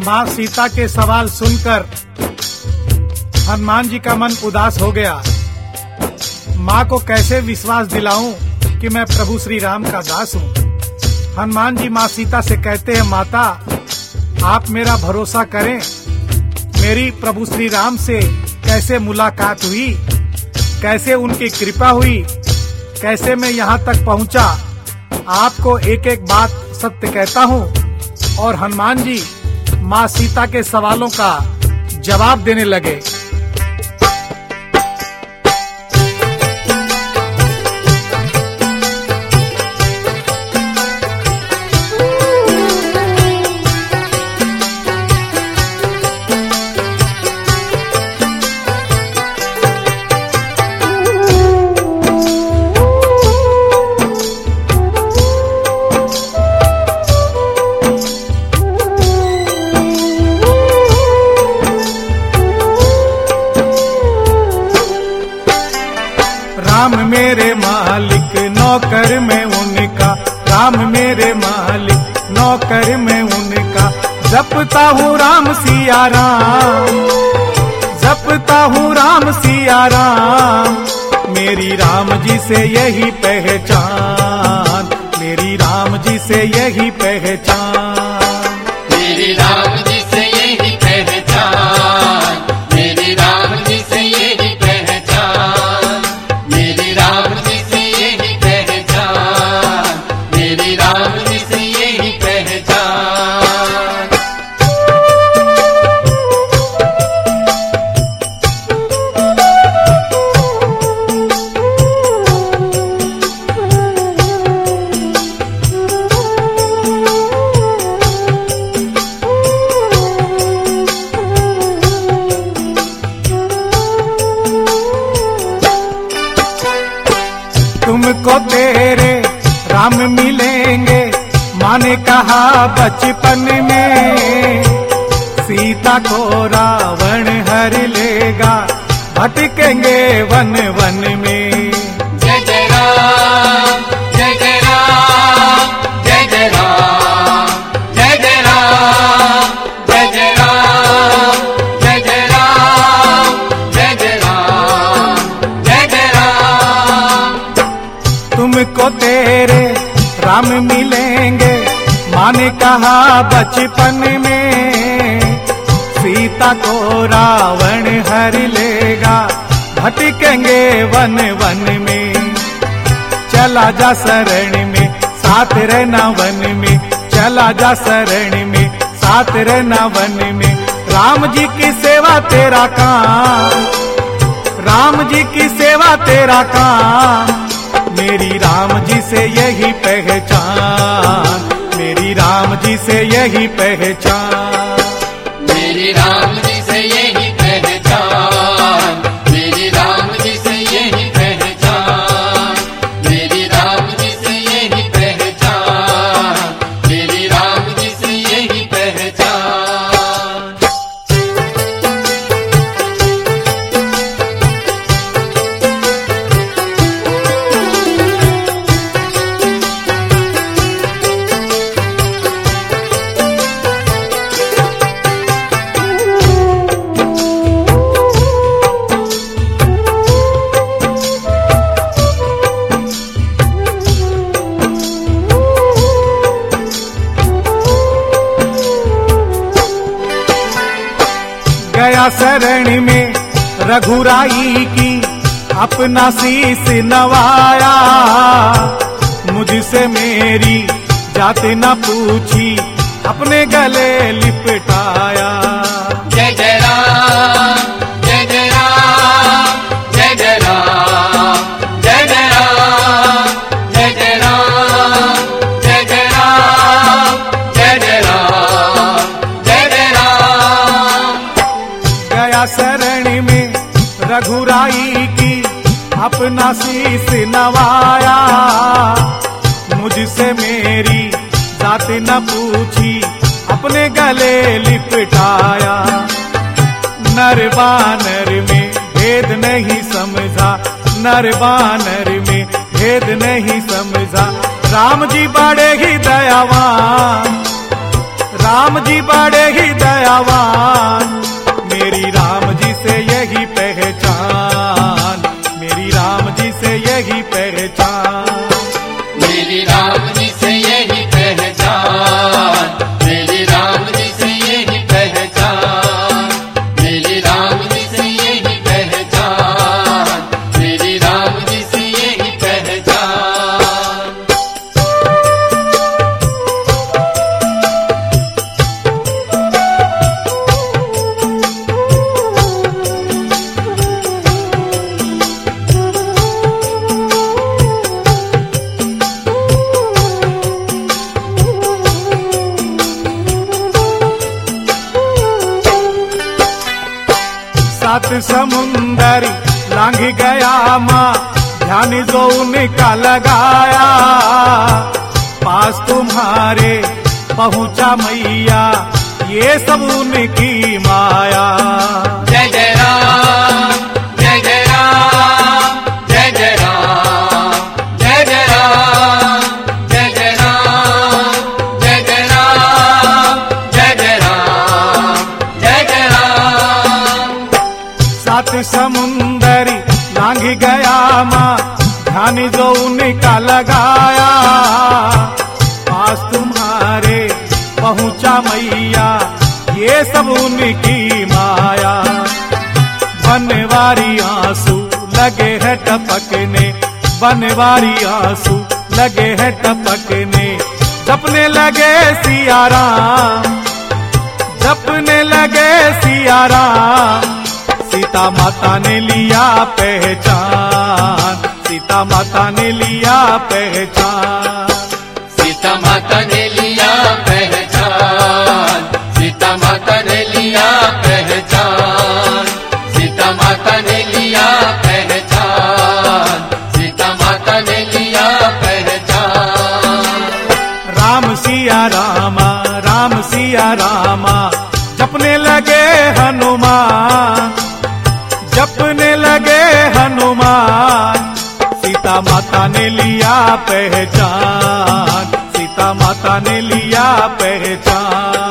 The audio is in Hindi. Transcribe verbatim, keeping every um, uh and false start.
माँ सीता के सवाल सुनकर हनुमान जी का मन उदास हो गया। माँ को कैसे विश्वास दिलाऊं कि मैं प्रभु श्री राम का दास हूँ। हनुमान जी माँ सीता से कहते हैं, माता आप मेरा भरोसा करें, मेरी प्रभु श्री राम से कैसे मुलाकात हुई, कैसे उनकी कृपा हुई, कैसे मैं यहाँ तक पहुँचा। आपको एक एक बात सत्य कहता हूँ। और हनुमान जी माँ सीता के सवालों का जवाब देने लगे। राम मेरे मालिक नौकर में उनका, राम मेरे मालिक नौकर में उनका, जपता हूँ राम सिया राम, जपता हूँ राम सिया राम, मेरी राम जी से यही पहचान, मेरी राम जी से यही पहचान, मेरी राम जी से यही पहचान, मेरी राम जी से यही पहचान, मेरी राम जी से यही पहचान, मेरी राम जी से यही पहचान। तुमको तेरे राम मिलेंगे, माँ ने कहा बचपन में, सीता को रावण हर लेगा, भटकेंगे वन वन में। जय जय राम, जय जय राम, जय जय राम, जय जय राम, जय जय राम, जय जय राम, जय जय राम, जय जय राम। तुमको तेरे राम मिलेंगे, माँ ने कहा बचपन में, सीता को रावण हर लेगा, भटकेंगे वन वन में। चला जा शरण में, साथ रहना वन में, चला जा शरण में, साथ रहना वन में। राम जी की सेवा तेरा काम, राम जी की सेवा तेरा काम, मेरी राम जी से यही पहचान, मेरी राम जी से यही पहचान, मेरी राम जी से यही पहचान, मेरी राम जी से यही पहचान, मेरी राम जी से यही पहचान, मेरी राम जी से यही पहचान। गया शरण में रघुराई की, अपना शीस नवाया, मुझसे मेरी जात न पूछी, अपने गले लिपटाया। जय जय राम, जय जय राम, जय जय राम, जय जय राम, जय जय राम, जय जय राम, जय जय राम, जय जय राम। गया शरण में रघुराई की, अपना शीस नवाया, मुझसे मेरी जात न पूछी, अपने गले लिपटाया। नर बानर में भेद नहीं समझा, नर बानर में भेद नहीं समझा, राम जी बड़े ही दयावान, राम जी बड़े ही दयावान, मेरी राम जी से यही पहचान, मेरी राम जी से यही पहचान, मेरी राम जी से यही पहचान, मेरी राम जी से यही पहचान, मेरी राम जी से यही पहचान, मेरी राम जी से यही पहचान। सात समुंदर लांघ गया माँ, ध्यान जो उनका लगाया, पास तुम्हारे पहुँचा मैया, ये सब उनकी माया। जय जय राम, जय जय राम, जय जय राम, जय जय राम, जय जय राम, जय जय राम, जय जय राम, जय जय राम। सात समुंदर लांघ गया माँ, ध्यान जो उनका लगाया, पास तुम्हारे पहुँचा मैया, ये सब उनकी माया। बनवारी आंसू लगे है टपकने, बनवारी आंसू लगे है टपकने, जपने लगे सिया राम, जपने लगे सिया राम, सीता माता ने लिया पहचान, सीता माता ने लिया पहचान, सीता माता ने लिया पहचान, सीता माता ने लिया पहचान, सीता माता ने लिया पहचान, सीता माता ने लिया पहचान। राम सिया रामा, राम सिया रामा, जपने लगे हनुमान, जपने लगे हनुमान, सीता माता ने लिया पहचान, सीता माता ने लिया पहचान।